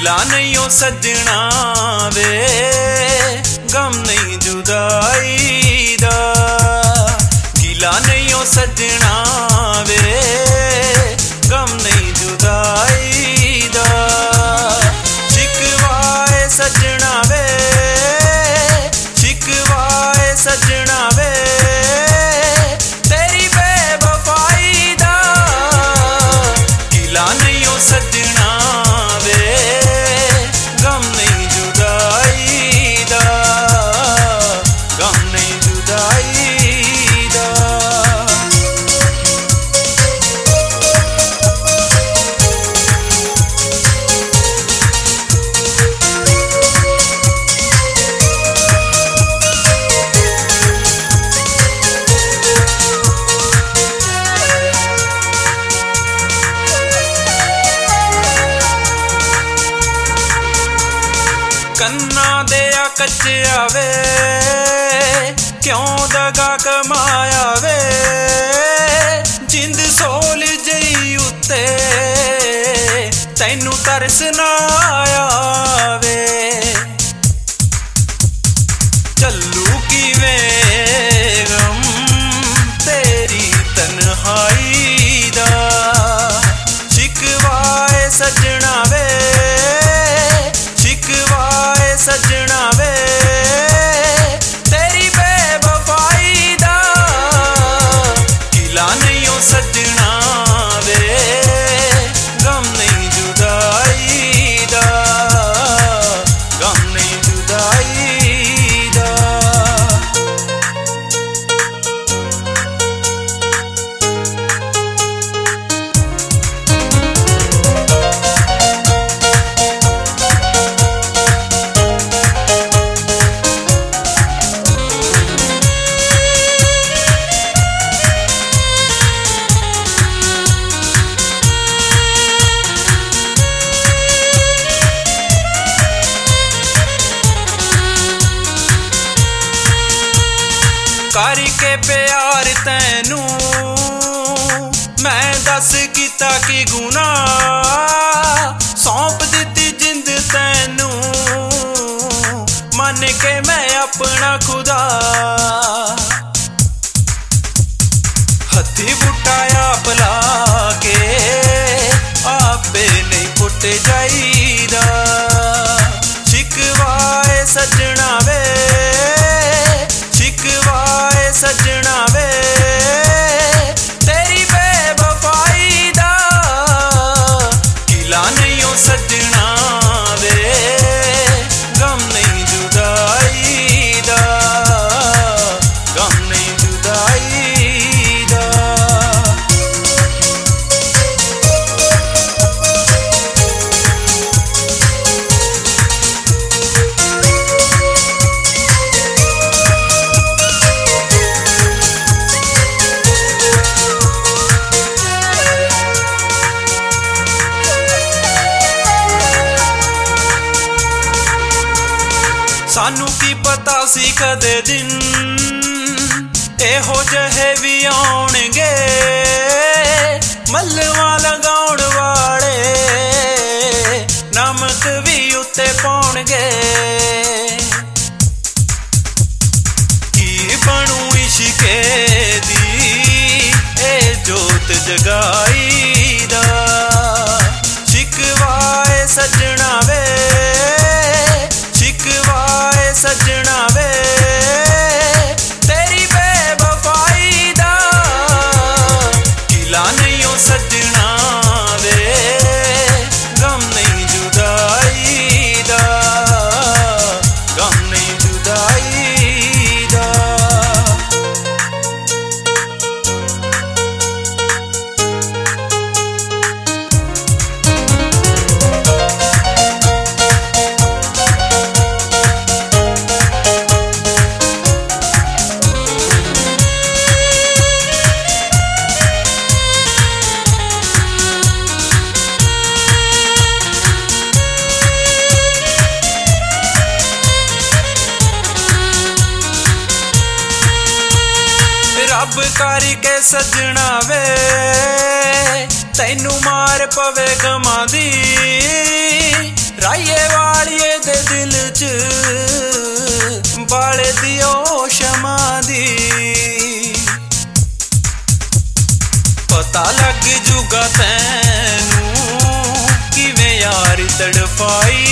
गिला नहीं हो सजना वे गम नहीं जुदाई दा, गिला नहीं हो सजना वे गम नहीं जुदाई दा। शिकवाए सजना वे, शिकवाए सजना वे तेरी बेवफाई दा, गिला नहीं हो सजना वे गम नहीं जुदाई दा, गम नहीं जुदाई दा। कन्ना दिया कच्चिया वे क्यों दगा कमाया वे, जिंद सोल जई उत्ते तैनू तरस ना आया वे। चलू किवें गम तेरी तन्हाई दा, शिकवाए सजना वे, शिकवाए सजना वे तेरी बेवफाई दा, गिला नहीं हो सजना वे गम नहीं जुदाई दा, गम नहीं जुदाई दा। करके प्यार तैनू मैं दस किता की गुना, सौंप दिती जिंद तैनू मन के मैं अपना खुदा। हथी बुटाया पला के आपे नहीं पुट जाईदा, शिकवाए सजना वे, शिकवाए सजना वे तेरी बेवफाई दा, गिला नहीं हो सजना वे गम नहीं जुदाई दा, गम नहीं जुदाई दा। सानू की पता सी कदे दिन एहो जहे भी आउणगे, मलवा लगाउण वाले नमक भी उत्ते पाउणगे। की बनू इश्के दी ए जोत जगाई दा, शिकवाए सजना वे, शिकवाए सजना वे तेरी बेवफाई दा, गिला नहीं हो सजना वे गम नहीं जुदाई दा, गम नहीं जुदाई दा। रब करके सजना वे तैनू मार पवे गमा दी, राई पाई